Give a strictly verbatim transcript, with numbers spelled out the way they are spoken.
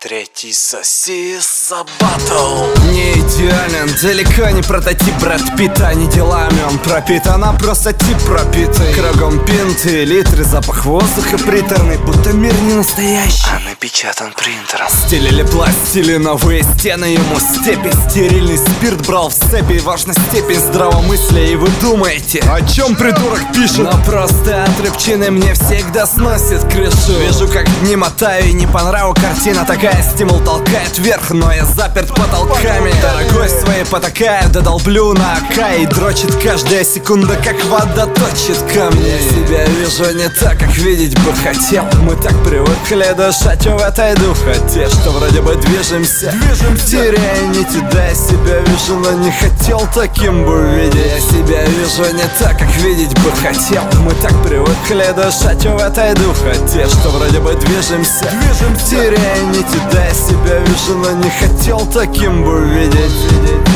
Третий сосиса батл. Не идеален, далеко не прототип Брэд Питта. Не делами он пропитан, а просто тип пропитый. Кругом пинты, литры, запах воздуха приторный, будто мир не настоящий, а напечатан принтером. Стиль или пластилиновые стены ему степень. Стерильный спирт брал в цепи. Важна степень здравомыслия. И вы думаете, о чем придурок пишет? Но просто от рыбчины мне всегда сносит крышу. Вижу, как дни мотаю, и не по нраву картина такая. Стимул толкает вверх, но я заперт потолками. Дорогой своей потакаю, да долблю на АК. И дрочит каждая секунда, как вода точит камни. Я себя вижу не так, как видеть бы хотел. Мы так привыкли дышать в этой духоте, что вроде бы движемся, движемся. Теряя нити, да я себя вижу, но не хотел таким бы видеть. Я себя вижу не так, как видеть бы хотел. Мы так привыкли дышать в этой духоте, что вроде бы движемся, движемся. Теряя нити, да я себя вижу, но не хотел таким бы видеть.